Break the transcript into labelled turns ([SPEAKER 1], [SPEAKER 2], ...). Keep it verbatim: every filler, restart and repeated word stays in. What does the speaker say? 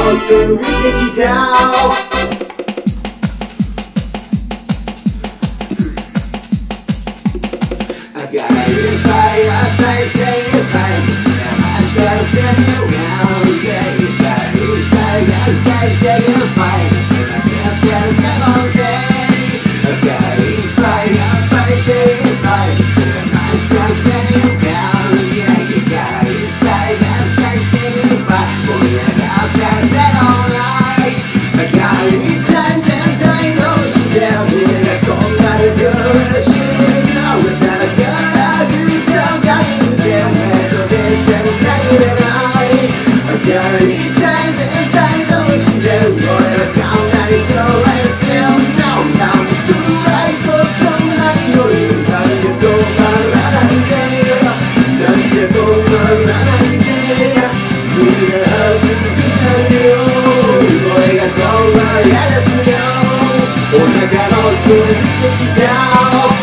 [SPEAKER 1] 過ぎてきたI got a fire, I say a fire. I start turning around, yeah. You got a fire, I say a fire. I can't tell someone say. I got a fire, I say a fire. I start turning around, yeah. You got a fire, I say a fire. Boy, I got that all night. I got it times and times, oh, she down here. I come out of good, she didn't know that I got. Oh,